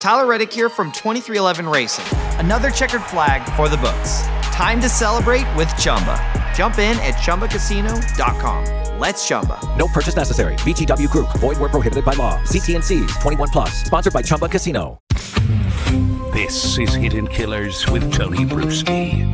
Tyler Reddick here from 2311 Racing. Another checkered flag for the books. Time to celebrate with Chumba. Jump in at ChumbaCasino.com. Let's Chumba. No purchase necessary. VGW Group. Void where prohibited by law. See T&Cs. 21 plus. Sponsored by Chumba Casino. This is Hidden Killers with Tony Bruschi.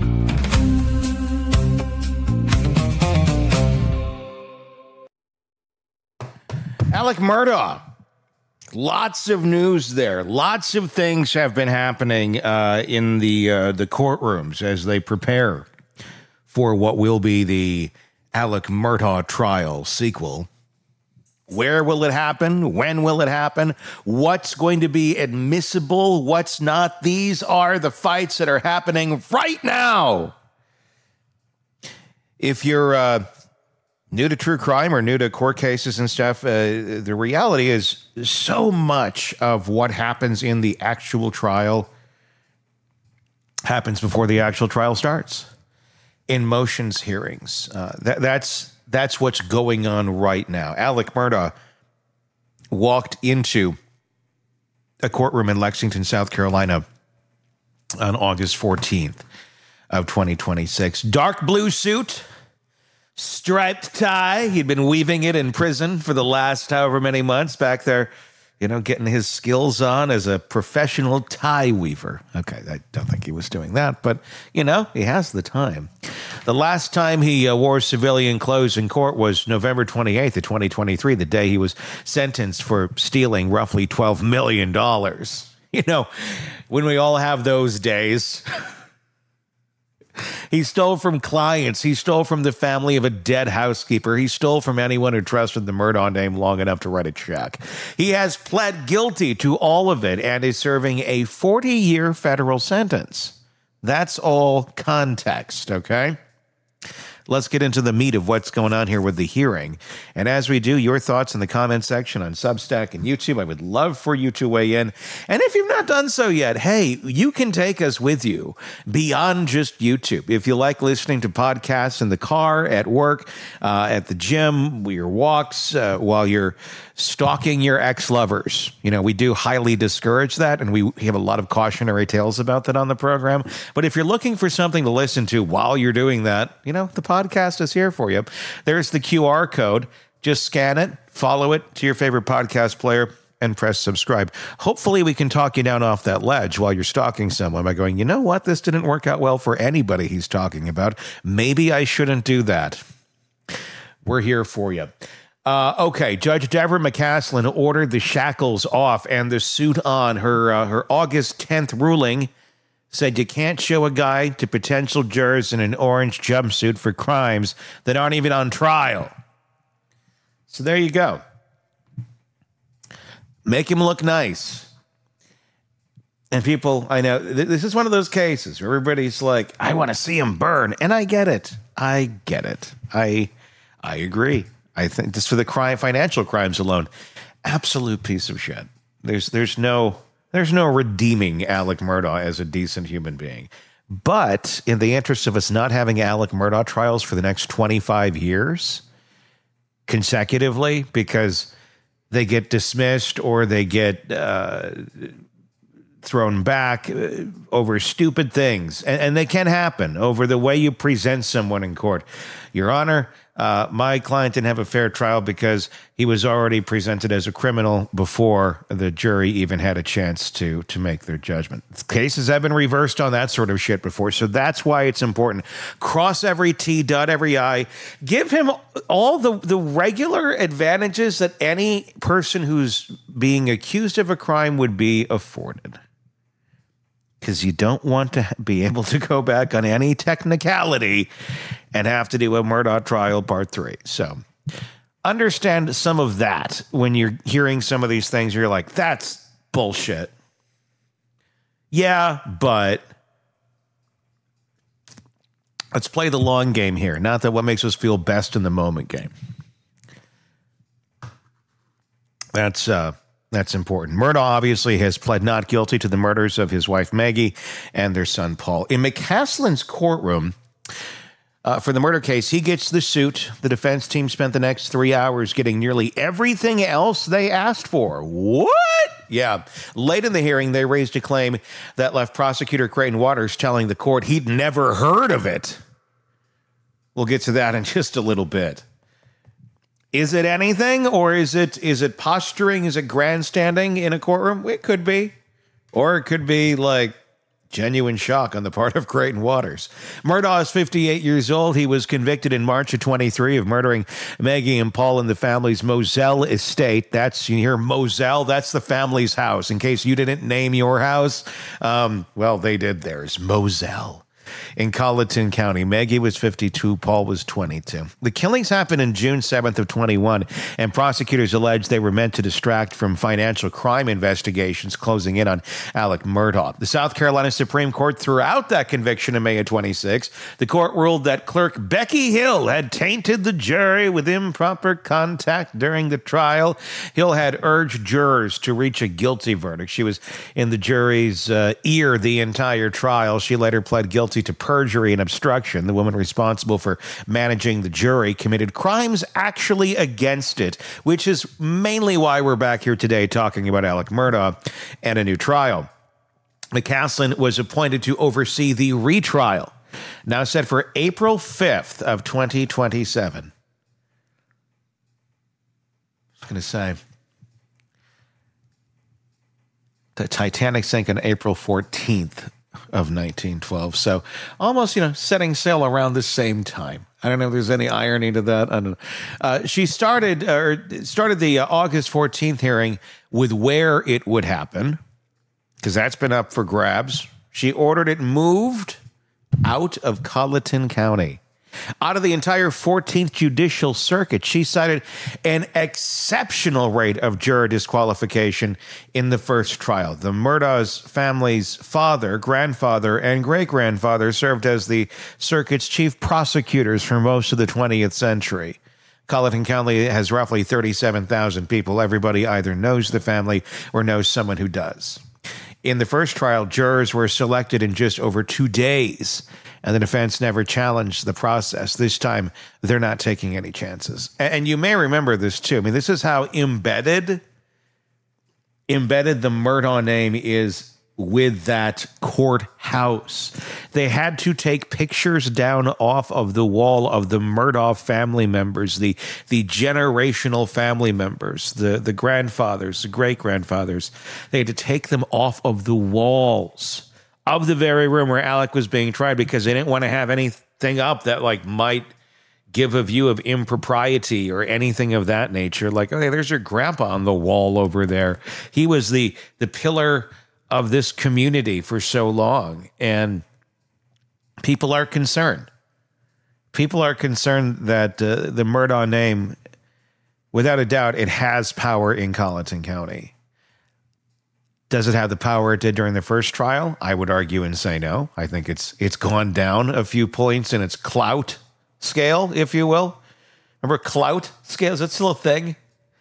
Alec Murdaugh. Lots of news there. Lots of things have been happening in the courtrooms as they prepare for what will be the Alec Murdaugh trial sequel. Where will it happen? When will it happen? What's going to be admissible? What's not? These are the fights that are happening right now. If you're new to true crime or new to court cases and stuff, the reality is so much of what happens in the actual trial happens before the actual trial starts. In motions hearings, that's what's going on right now. Alec Murdaugh walked into a courtroom in Lexington, South Carolina on August 14th of 2026. Dark blue suit, striped tie. He'd been weaving it in prison for the last however many months back there, getting his skills on as a professional tie weaver. Okay, I don't think he was doing that, but, he has the time. The last time he wore civilian clothes in court was November 28th of 2023, the day he was sentenced for stealing roughly $12 million. When we all have those days. He stole from clients. He stole from the family of a dead housekeeper. He stole from anyone who trusted the Murdaugh name long enough to write a check. He has pled guilty to all of it and is serving a 40-year federal sentence. That's all context, okay? Let's get into the meat of what's going on here with the hearing. And as we do, your thoughts in the comment section on Substack and YouTube. I would love for you to weigh in. And if you've not done so yet, hey, you can take us with you beyond just YouTube. If you like listening to podcasts in the car, at work, at the gym, your walks, while you're stalking your ex-lovers. We do highly discourage that, and we have a lot of cautionary tales about that on the program. But if you're looking for something to listen to while you're doing that, the podcast is here for you. There's the QR code. Just scan it, follow it to your favorite podcast player, and press subscribe. Hopefully we can talk you down off that ledge while you're stalking someone by going, you know what? This didn't work out well for anybody he's talking about. Maybe I shouldn't do that. We're here for you. Okay, Judge Deborah McCaslin ordered the shackles off and the suit on. Her August 10th ruling said you can't show a guy to potential jurors in an orange jumpsuit for crimes that aren't even on trial. So there you go. Make him look nice. And people, I know, this is one of those cases where everybody's like, I want to see him burn. And I get it. I agree. I think just for the financial crimes alone, absolute piece of shit. There's no redeeming Alec Murdaugh as a decent human being. But in the interest of us not having Alec Murdaugh trials for the next 25 years consecutively, because they get dismissed or they get thrown back over stupid things, and they can happen over the way you present someone in court. Your Honor, my client didn't have a fair trial because he was already presented as a criminal before the jury even had a chance to make their judgment. Cases have been reversed on that sort of shit before, so that's why it's important. Cross every T, dot every I. Give him all the regular advantages that any person who's being accused of a crime would be afforded. Because you don't want to be able to go back on any technicality and have to do a Murdaugh trial part 3. So understand some of that when you're hearing some of these things. You're like, that's bullshit. Yeah, but let's play the long game here. Not that what makes us feel best in the moment game. That's important. Murdaugh obviously has pled not guilty to the murders of his wife Maggie and their son Paul. In McCaslin's courtroom, for the murder case. He gets the suit. The defense team spent the next 3 hours getting nearly everything else they asked for. What? Yeah. Late in the hearing, they raised a claim that left prosecutor Creighton Waters telling the court he'd never heard of it. We'll get to that in just a little bit. Is it anything, or is it posturing? Is it grandstanding in a courtroom? It could be. Or it could be like genuine shock on the part of Creighton Waters. Murdaugh is 58 years old. He was convicted in March of 23 of murdering Maggie and Paul in the family's Moselle estate. You hear Moselle, that's the family's house. In case you didn't name your house, well, they did theirs. Moselle. In Colleton County. Maggie was 52, Paul was 22. The killings happened in June 7th of 21, and prosecutors alleged they were meant to distract from financial crime investigations closing in on Alec Murdaugh. The South Carolina Supreme Court threw out that conviction in May of 26. The court ruled that clerk Becky Hill had tainted the jury with improper contact during the trial. Hill had urged jurors to reach a guilty verdict. She was in the jury's ear the entire trial. She later pled guilty to perjury and obstruction. The woman responsible for managing the jury committed crimes actually against it, which is mainly why we're back here today talking about Alec Murdaugh and a new trial. McCaslin was appointed to oversee the retrial, now set for April 5th of 2027. I was going to say, the Titanic sank on April 14th. Of 1912. So almost, setting sail around the same time. I don't know if there's any irony to that. I don't know. She started the August 14th hearing with where it would happen, because that's been up for grabs. She ordered it moved out of Colleton County. Out of the entire 14th Judicial Circuit, she cited an exceptional rate of juror disqualification in the first trial. The Murdaugh's family's father, grandfather, and great-grandfather served as the circuit's chief prosecutors for most of the 20th century. Colleton County has roughly 37,000 people. Everybody either knows the family or knows someone who does. In the first trial, jurors were selected in just over 2 days, and the defense never challenged the process. This time, they're not taking any chances. And you may remember this, too. I mean, this is how embedded the Murdaugh name is with that courthouse. They had to take pictures down off of the wall of the Murdaugh family members, the generational family members, the grandfathers, the great-grandfathers. They had to take them off of the walls of the very room where Alec was being tried, because they didn't want to have anything up that might give a view of impropriety or anything of that nature. Like, okay, there's your grandpa on the wall over there. He was the pillar of this community for so long, and people are concerned. People are concerned that the Murdaugh name, without a doubt, it has power in Colleton County. Does it have the power it did during the first trial? I would argue and say no. I think it's gone down a few points in its clout scale, if you will. Remember clout scale? Is that still a thing?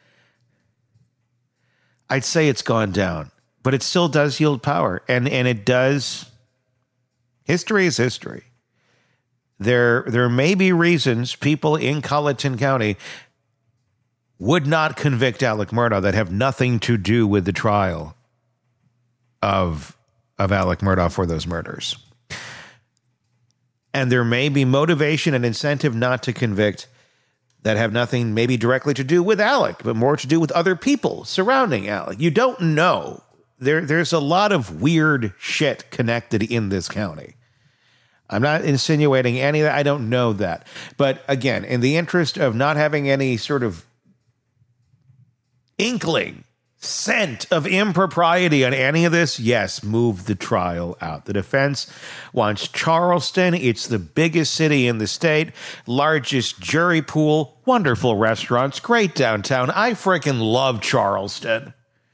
I'd say it's gone down, but it still does yield power. And it does. History is history. There may be reasons people in Colleton County would not convict Alec Murdaugh that have nothing to do with the trial of Alec Murdaugh for those murders. And there may be motivation and incentive not to convict that have nothing maybe directly to do with Alec, but more to do with other people surrounding Alec. You don't know. There's a lot of weird shit connected in this county. I'm not insinuating any of that. I don't know that. But again, in the interest of not having any sort of inkling, scent of impropriety on any of this, yes, move the trial out. The defense wants Charleston. It's the biggest city in the state, largest jury pool, wonderful restaurants, great downtown. I freaking love Charleston.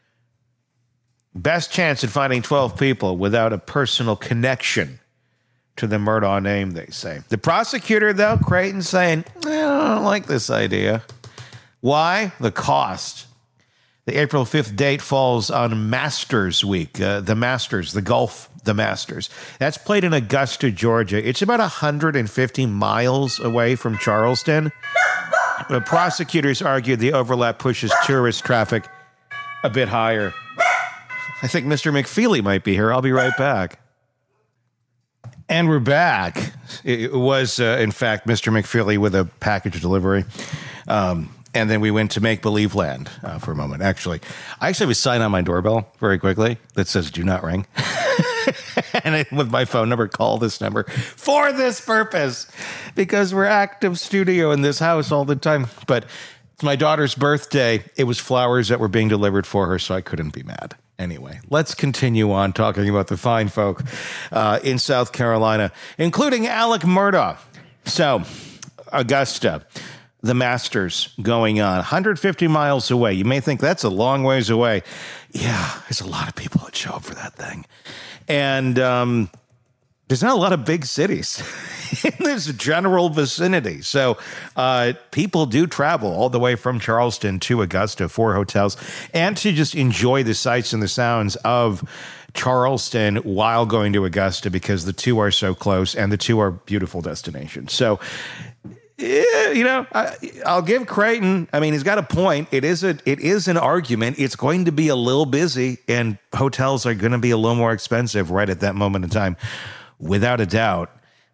Best chance at finding 12 people without a personal connection to the Murdaugh name, they say. The prosecutor, though, Creighton's saying, I don't like this idea. Why? The cost. The April 5th date falls on Masters Week, the Masters, the golf, the Masters. That's played in Augusta, Georgia. It's about 150 miles away from Charleston. The prosecutors argued the overlap pushes tourist traffic a bit higher. I think Mr. McFeely might be here. I'll be right back. And we're back. It was, in fact, Mr. McFeely with a package delivery. And then we went to Make Believe Land for a moment. I actually have a sign on my doorbell very quickly that says, "Do not ring." And with my phone number, call this number for this purpose, because we're active studio in this house all the time. But it's my daughter's birthday. It was flowers that were being delivered for her, so I couldn't be mad. Anyway, let's continue on talking about the fine folk in South Carolina, including Alec Murdaugh. So, Augusta, the Masters going on, 150 miles away. You may think that's a long ways away. Yeah, there's a lot of people that show up for that thing. And there's not a lot of big cities in this general vicinity. So people do travel all the way from Charleston to Augusta for hotels and to just enjoy the sights and the sounds of Charleston while going to Augusta, because the two are so close and the two are beautiful destinations. So, yeah, I'll give Creighton. I mean, he's got a point. It is an argument. It's going to be a little busy, and hotels are going to be a little more expensive right at that moment in time, without a doubt.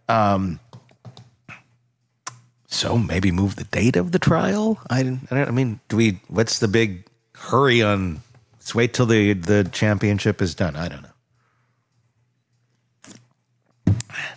So maybe move the date of the trial. What's the big hurry on? Let's wait till the championship is done. I don't know.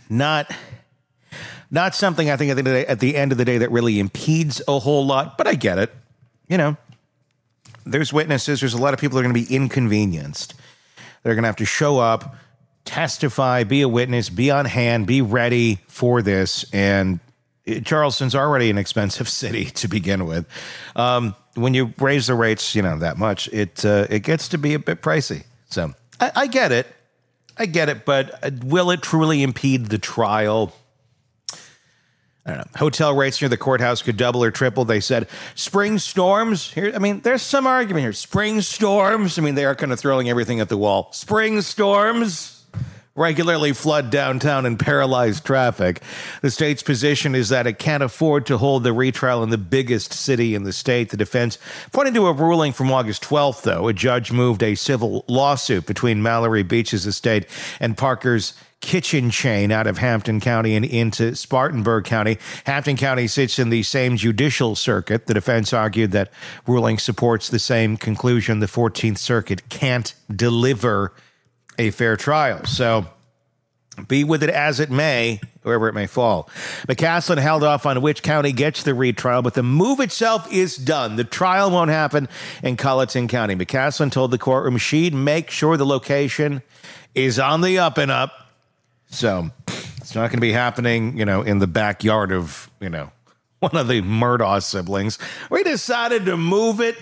Not something I think at the end of the day that really impedes a whole lot, but I get it. There's witnesses. There's a lot of people that are going to be inconvenienced. They're going to have to show up, testify, be a witness, be on hand, be ready for this. And Charleston's already an expensive city to begin with. When you raise the rates, that much, it gets to be a bit pricey. So I get it. But will it truly impede the trial? I don't know. Hotel rates near the courthouse could double or triple. They said spring storms. There's some argument here. Spring storms. They are kind of throwing everything at the wall. Spring storms regularly flood downtown and paralyze traffic. The state's position is that it can't afford to hold the retrial in the biggest city in the state. The defense pointed to a ruling from August 12th, though. A judge moved a civil lawsuit between Mallory Beach's estate and Parker's Kitchen chain out of Hampton County and into Spartanburg County. Hampton County sits in the same judicial circuit. The defense argued that ruling supports the same conclusion. The 14th Circuit can't deliver a fair trial. So be with it as it may, wherever it may fall. McCaslin held off on which county gets the retrial, but the move itself is done. The trial won't happen in Colleton County. McCaslin told the courtroom she'd make sure the location is on the up and up. So it's not going to be happening, in the backyard of, one of the Murdaugh siblings. We decided to move it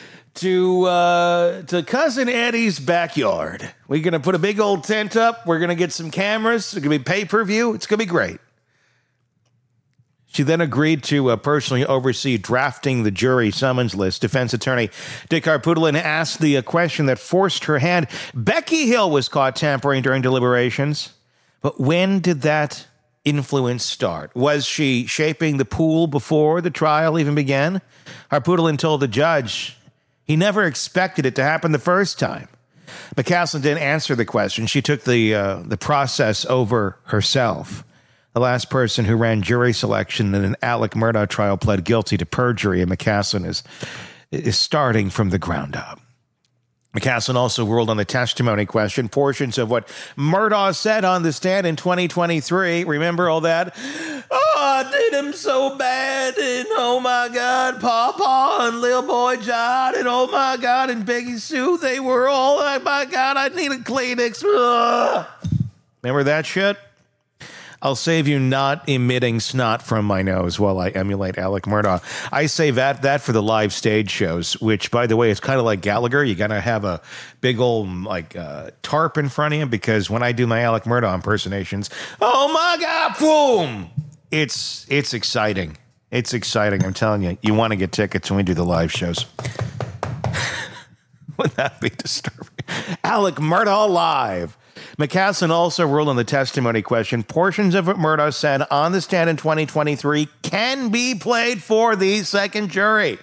to Cousin Eddie's backyard. We're going to put a big old tent up. We're going to get some cameras. It's going to be pay-per-view. It's going to be great. She then agreed to personally oversee drafting the jury summons list. Defense attorney Dick Harpootlian asked the question that forced her hand. Becky Hill was caught tampering during deliberations. But when did that influence start? Was she shaping the pool before the trial even began? Harpootlian told the judge he never expected it to happen the first time. McCaslin didn't answer the question. She took the process over herself. The last person who ran jury selection in an Alec Murdaugh trial pled guilty to perjury, and McCaslin is starting from the ground up. McCaslin also ruled on the testimony question. Portions of what Murdaugh said on the stand in 2023. Remember all that? Oh, I did him so bad. And oh my God, Pawpaw and Lil Boy John. And oh my God, and Peggy Sue. They were all, oh my God, I need a Kleenex. Ugh. Remember that shit? I'll save you not emitting snot from my nose while I emulate Alec Murdaugh. I save that for the live stage shows, which, by the way, is kind of like Gallagher. You got to have a big old tarp in front of you, because when I do my Alec Murdaugh impersonations, oh my God, boom! It's exciting. It's exciting. I'm telling you, you want to get tickets when we do the live shows. Would that be disturbing? Alec Murdaugh live. McCaslin also ruled on the testimony question. Portions of what Murdaugh said on the stand in 2023 can be played for the second jury.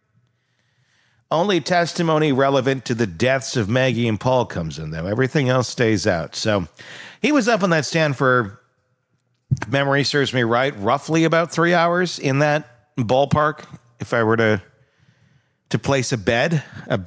Only testimony relevant to the deaths of Maggie and Paul comes in, though. Everything else stays out. So he was up on that stand for, if memory serves me right, roughly about 3 hours in that ballpark, if I were to place a bet.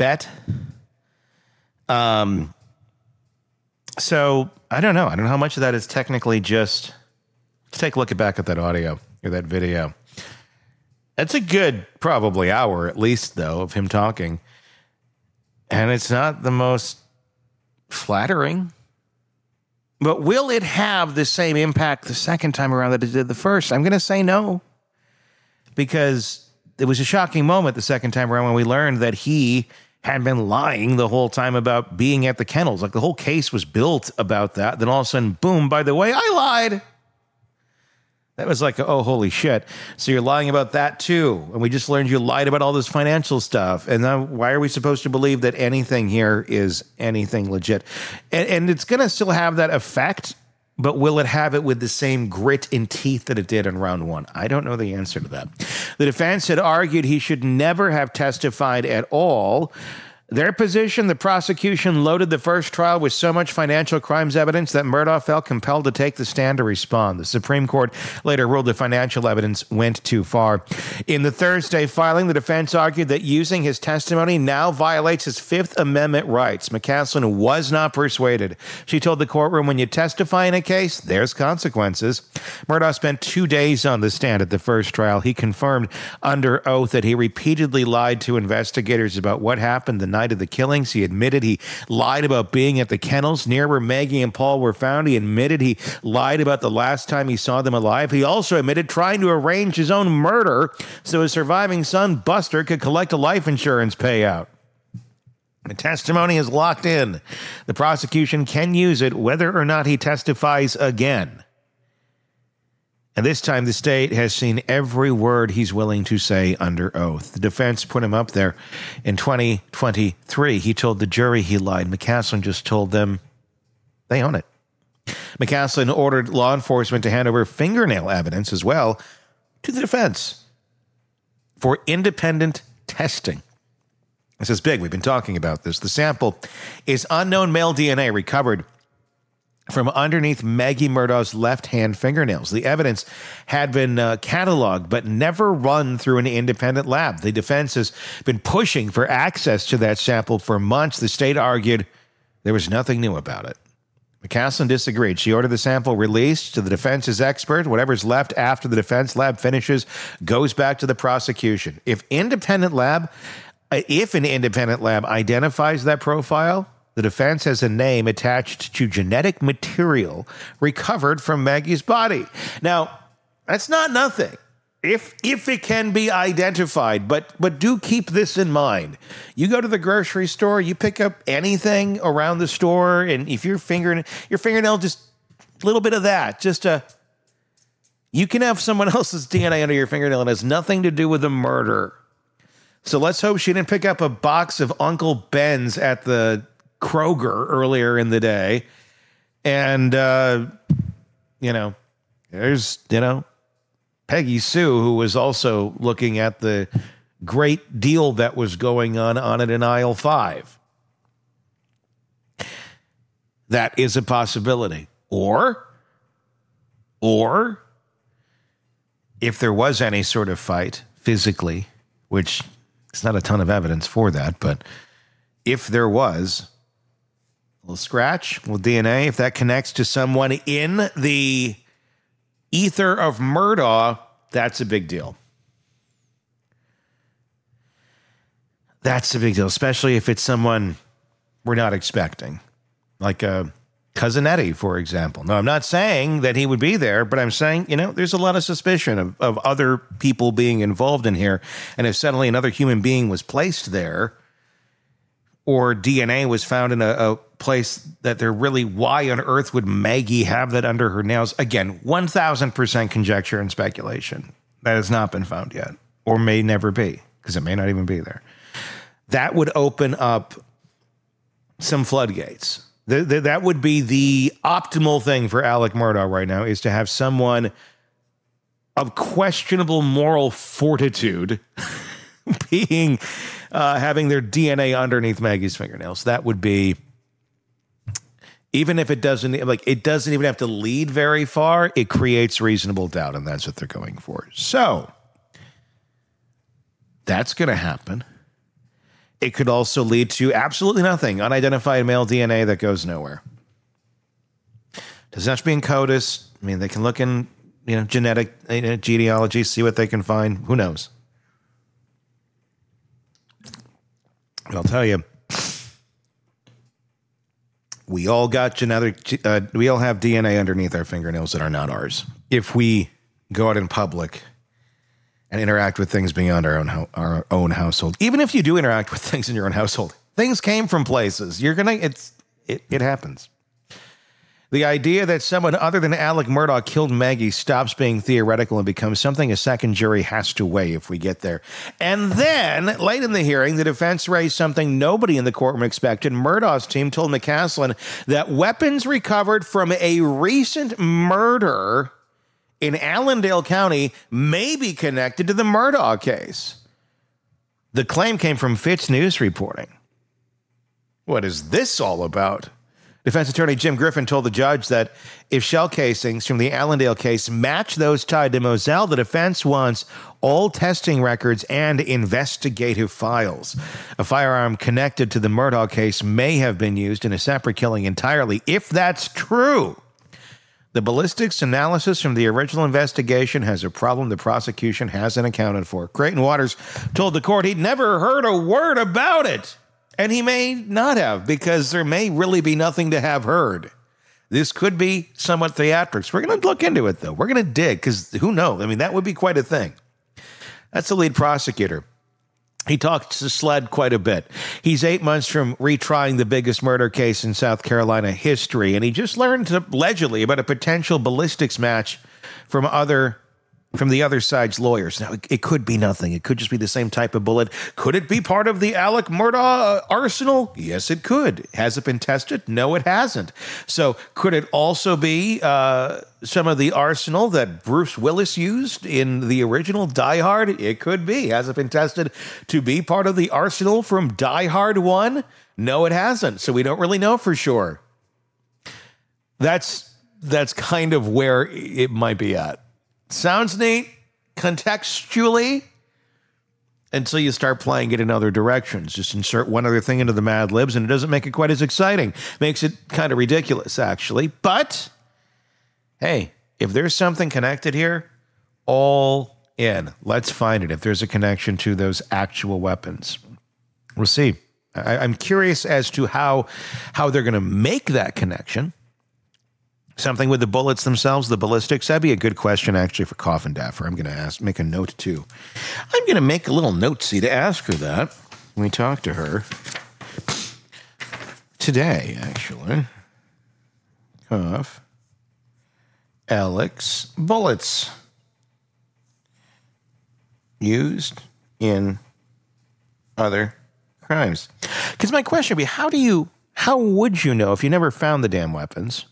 So I don't know. I don't know how much of that is technically just, let's take a look back at that audio or that video. That's a good probably hour at least, though, of him talking. And it's not the most flattering. But will it have the same impact the second time around that it did the first? I'm going to say no. Because it was a shocking moment the second time around when we learned that he had been lying the whole time about being at the kennels. Like the whole case was built about that. Then all of a sudden, boom, by the way, I lied. That was like, oh, holy shit. So you're lying about that too. And we just learned you lied about all this financial stuff. And now why are we supposed to believe that anything here is anything legit? And it's going to still have that effect, but will it have it with the same grit and teeth that it did in round one? I don't know the answer to that. The defense had argued he should never have testified at all. Their position, the prosecution loaded the first trial with so much financial crimes evidence that Murdaugh felt compelled to take the stand to respond. The Supreme Court later ruled the financial evidence went too far. In the Thursday filing, the defense argued that using his testimony now violates his Fifth Amendment rights. McCaslin was not persuaded. She told the courtroom, when you testify in a case, there's consequences. Murdaugh spent 2 days on the stand at the first trial. He confirmed under oath that he repeatedly lied to investigators about what happened the night of the killings. He admitted he lied about being at the kennels near where Maggie and Paul were found. He admitted he lied about the last time he saw them alive. He also admitted trying to arrange his own murder so his surviving son, Buster, could collect a life insurance payout. The testimony is locked in. The prosecution can use it whether or not he testifies again. And this time, the state has seen every word he's willing to say under oath. The defense put him up there in 2023. He told the jury he lied. McCaslin just told them they own it. McCaslin ordered law enforcement to hand over fingernail evidence as well to the defense for independent testing. This is big. We've been talking about this. The sample is unknown male DNA recovered from underneath Maggie Murdaugh's left-hand fingernails. The evidence had been cataloged but never run through an independent lab. The defense has been pushing for access to that sample for months. The state argued there was nothing new about it. McCaslin disagreed. She ordered the sample released to the defense's expert. Whatever's left after the defense lab finishes goes back to the prosecution. If an independent lab identifies that profile, the defense has a name attached to genetic material recovered from Maggie's body. Now, that's not nothing. If it can be identified, but do keep this in mind. You go to the grocery store, you pick up anything around the store, and if your fingernail, just a little bit of that, you can have someone else's DNA under your fingernail and it has nothing to do with the murder. So let's hope she didn't pick up a box of Uncle Ben's at the Kroger earlier in the day. And, there's, Peggy Sue, who was also looking at the great deal that was going on it in aisle 5. That is a possibility. Or if there was any sort of fight physically, which there's not a ton of evidence for that, but if there was, a little scratch, a little DNA, if that connects to someone in the ether of Murdaugh, that's a big deal. That's a big deal, especially if it's someone we're not expecting, like Cousin Eddie, for example. Now, I'm not saying that he would be there, but I'm saying, there's a lot of suspicion of other people being involved in here. And if suddenly another human being was placed there, or DNA was found in a place that they're really, why on earth would Maggie have that under her nails? Again, 1,000% conjecture and speculation. That has not been found yet, or may never be, because it may not even be there. That would open up some floodgates. That would be the optimal thing for Alec Murdaugh right now, is to have someone of questionable moral fortitude having their DNA underneath Maggie's fingernails. That would be, even if it doesn't even have to lead very far, it creates reasonable doubt, and that's what they're going for. So that's going to happen. It could also lead to absolutely nothing, unidentified male DNA that goes nowhere. Doesn't have to be in CODIS. I mean, they can look in, genetic genealogy, see what they can find. Who knows? But I'll tell you, we all have DNA underneath our fingernails that are not ours. If we go out in public and interact with things beyond our own household, even if you do interact with things in your own household, things came from places. It happens. The idea that someone other than Alec Murdaugh killed Maggie stops being theoretical and becomes something a second jury has to weigh if we get there. And then, late in the hearing, the defense raised something nobody in the courtroom expected. Murdaugh's team told McCaslin that weapons recovered from a recent murder in Allendale County may be connected to the Murdaugh case. The claim came from Fitz News reporting. What is this all about? Defense attorney Jim Griffin told the judge that if shell casings from the Allendale case match those tied to Moselle, the defense wants all testing records and investigative files. A firearm connected to the Murdaugh case may have been used in a separate killing entirely. If that's true, the ballistics analysis from the original investigation has a problem the prosecution hasn't accounted for. Creighton Waters told the court he'd never heard a word about it. And he may not have, because there may really be nothing to have heard. This could be somewhat theatrics. We're going to look into it, though. We're going to dig, because who knows? I mean, that would be quite a thing. That's the lead prosecutor. He talked to SLED quite a bit. He's 8 months from retrying the biggest murder case in South Carolina history, and he just learned allegedly about a potential ballistics match from the other side's lawyers. Now, it could be nothing. It could just be the same type of bullet. Could it be part of the Alec Murdaugh arsenal? Yes, it could. Has it been tested? No, it hasn't. So could it also be some of the arsenal that Bruce Willis used in the original Die Hard? It could be. Has it been tested to be part of the arsenal from Die Hard 1? No, it hasn't. So we don't really know for sure. That's kind of where it might be at. Sounds neat, contextually, until you start playing it in other directions. Just insert one other thing into the Mad Libs, and it doesn't make it quite as exciting. Makes it kind of ridiculous, actually. But, hey, if there's something connected here, all in. Let's find it, if there's a connection to those actual weapons. We'll see. I'm curious as to how they're going to make that connection. Something with the bullets themselves, the ballistics. That'd be a good question, actually, for Coffin Daffer. I'm going to make a note, too. I'm going to make a little note-see to ask her that when we talk to her today, actually. Alex bullets used in other crimes. Because my question would be, how would you know if you never found the damn weapons?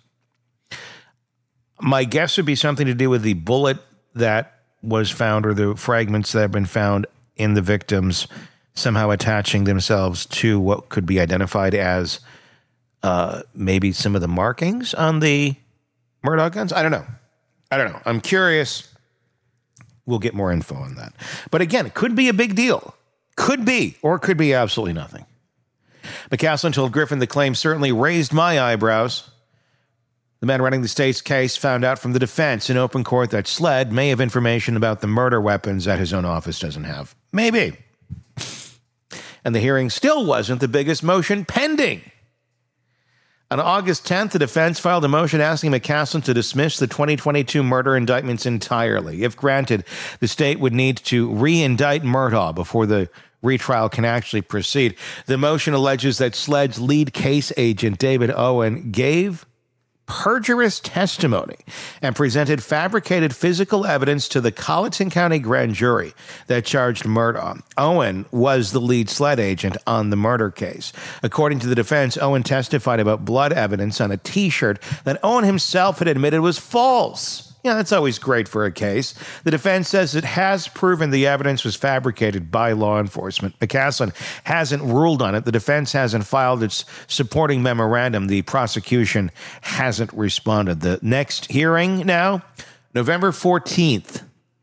My guess would be something to do with the bullet that was found, or the fragments that have been found in the victims somehow attaching themselves to what could be identified as maybe some of the markings on the Murdaugh guns. I don't know. I'm curious. We'll get more info on that. But again, it could be a big deal. Could be, or it could be absolutely nothing. McCaslin told Griffin the claim certainly raised my eyebrows. The man running the state's case found out from the defense in open court that SLED may have information about the murder weapons that his own office doesn't have. Maybe. And the hearing still wasn't the biggest motion pending. On August 10th, the defense filed a motion asking McCaslin to dismiss the 2022 murder indictments entirely. If granted, the state would need to re-indict Murdaugh before the retrial can actually proceed. The motion alleges that SLED's lead case agent, David Owen, gave perjurious testimony and presented fabricated physical evidence to the Colleton County grand jury that charged Murdaugh. Owen was the lead sled agent on the murder case. According to the defense, Owen testified about blood evidence on a T-shirt that Owen himself had admitted was false. Yeah, that's always great for a case. The defense says it has proven the evidence was fabricated by law enforcement. McCaslin hasn't ruled on it. The defense hasn't filed its supporting memorandum. The prosecution hasn't responded. The next hearing now, November 14th,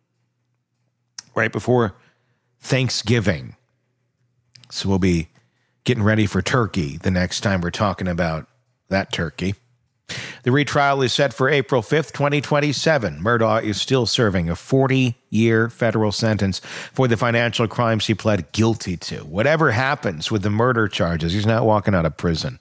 right before Thanksgiving. So we'll be getting ready for turkey the next time we're talking about that turkey. The retrial is set for April 5th, 2027. Murdaugh is still serving a 40-year federal sentence for the financial crimes he pled guilty to. Whatever happens with the murder charges, he's not walking out of prison.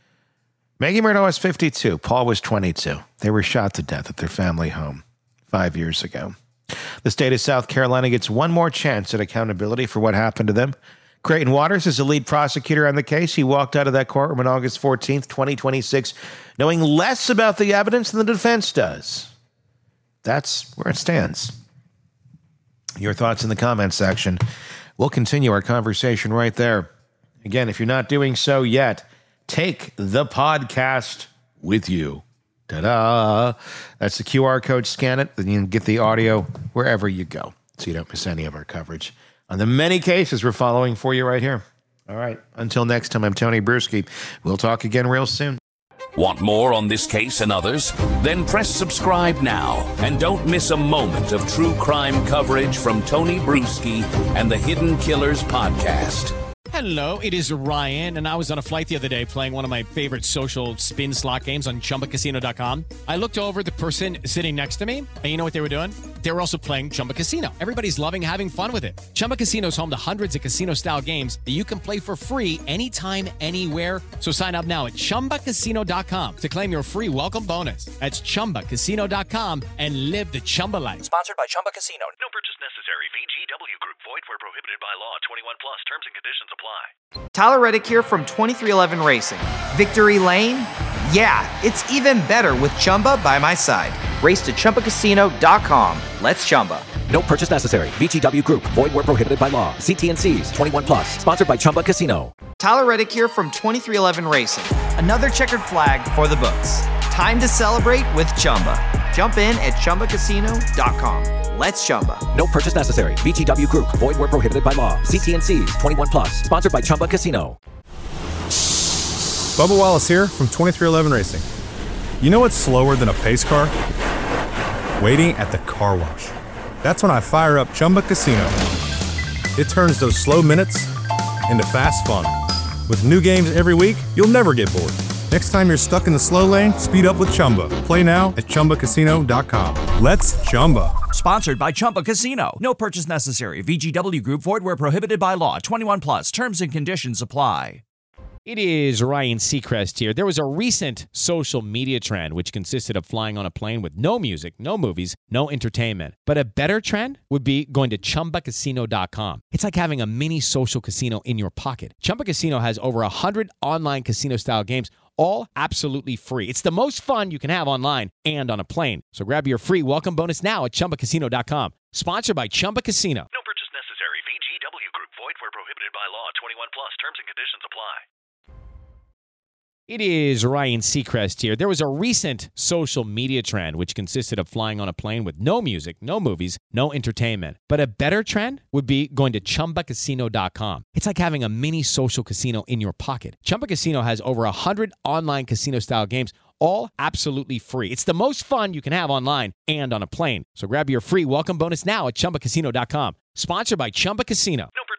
Maggie Murdaugh is 52. Paul was 22. They were shot to death at their family home 5 years ago. The state of South Carolina gets one more chance at accountability for what happened to them. Creighton Waters is the lead prosecutor on the case. He walked out of that courtroom on August 14th, 2026, knowing less about the evidence than the defense does. That's where it stands. Your thoughts in the comments section. We'll continue our conversation right there. Again, if you're not doing so yet, take the podcast with you. Ta-da! That's the QR code. Scan it, then you can get the audio wherever you go, so you don't miss any of our coverage on the many cases we're following for you right here. All right. Until next time, I'm Tony Bruschi. We'll talk again real soon. Want more on this case and others? Then press subscribe now and don't miss a moment of true crime coverage from Tony Bruschi and the Hidden Killers podcast. Hello, it is Ryan, and I was on a flight the other day playing one of my favorite social spin slot games on ChumbaCasino.com. I looked over at the person sitting next to me, and you know what they were doing? They were also playing Chumba Casino. Everybody's loving having fun with it. Chumba Casino is home to hundreds of casino-style games that you can play for free anytime, anywhere. So sign up now at ChumbaCasino.com to claim your free welcome bonus. That's ChumbaCasino.com and live the Chumba life. Sponsored by Chumba Casino. No purchase necessary. VGW Group. Void where prohibited by law. 21 plus. Terms and conditions apply. Tyler Reddick here from 2311 Racing. Victory Lane? Yeah, it's even better with Chumba by my side. Race to ChumbaCasino.com. Let's Chumba. No purchase necessary. VGW Group. Void where prohibited by law. See T&Cs. 21 plus. Sponsored by Chumba Casino. Tyler Reddick here from 2311 Racing. Another checkered flag for the books. Time to celebrate with Chumba. Jump in at ChumbaCasino.com. Let's Chumba. No purchase necessary. VGW Group. Void where prohibited by law. See T&Cs. 21 plus. Sponsored by Chumba Casino. Bubba Wallace here from 2311 Racing. You know what's slower than a pace car? Waiting at the car wash. That's when I fire up Chumba Casino. It turns those slow minutes into fast fun. With new games every week, you'll never get bored. Next time you're stuck in the slow lane, speed up with Chumba. Play now at ChumbaCasino.com. Let's Chumba. Sponsored by Chumba Casino. No purchase necessary. VGW Group. Void where prohibited by law. 21 plus. Terms and conditions apply. It is Ryan Seacrest here. There was a recent social media trend which consisted of flying on a plane with no music, no movies, no entertainment. But a better trend would be going to ChumbaCasino.com. It's like having a mini social casino in your pocket. Chumba Casino has over 100 online casino-style games, all absolutely free. It's the most fun you can have online and on a plane. So grab your free welcome bonus now at ChumbaCasino.com. Sponsored by Chumba Casino. No purchase necessary. VGW Group. Void where prohibited by law. 21 plus. Terms and conditions apply. It is Ryan Seacrest here. There was a recent social media trend which consisted of flying on a plane with no music, no movies, no entertainment. But a better trend would be going to ChumbaCasino.com. It's like having a mini social casino in your pocket. Chumba Casino has over 100 online casino-style games, all absolutely free. It's the most fun you can have online and on a plane. So grab your free welcome bonus now at ChumbaCasino.com. Sponsored by Chumba Casino. No